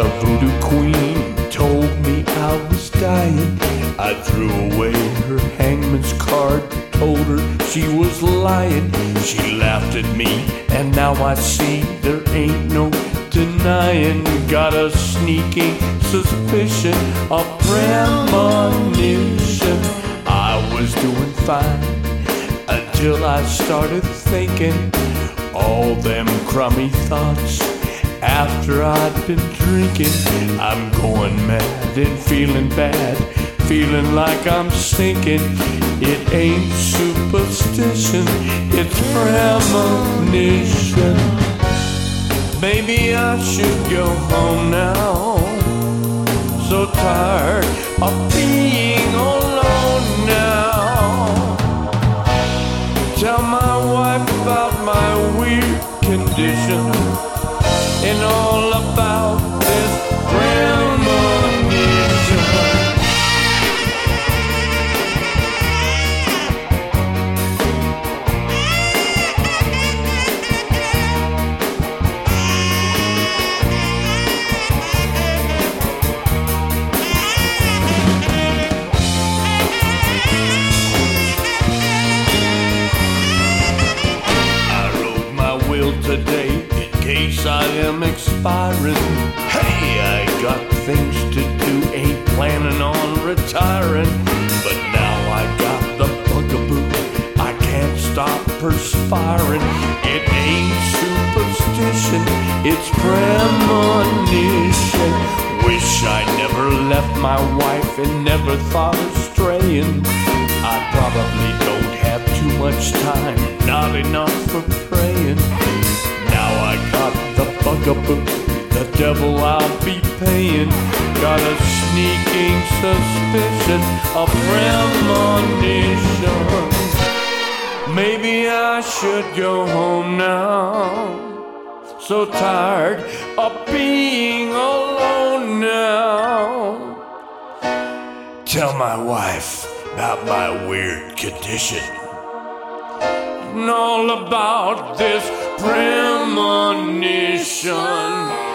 A voodoo queen told me I was dying. I threw away her hangman's card, told her she was lying. She laughed at me, and now I see there ain't no denying. Got a sneaking suspicion of premonition. I was doing fine until I started thinking all them crummy thoughts. After I'd been drinking, I'm going mad and feeling bad, feeling like I'm sinking. It ain't superstition, it's premonition. Maybe I should go home now. So tired of being alone now. Tell my wife about my weird condition and all about this premonition. Today, in case I am expiring. Hey, I got things to do, ain't planning on retiring. But now I got the bugaboo, I can't stop perspiring. It ain't superstition, it's premonition. Wish I never left my wife and never thought of straying. I probably don't have too much time, not enough for praying. Now I got the bugaboo, the devil I'll be paying. Got a sneaking suspicion of premonition. Maybe I should go home now. So tired of being alone now. Tell my wife about my weird condition and all about this premonition.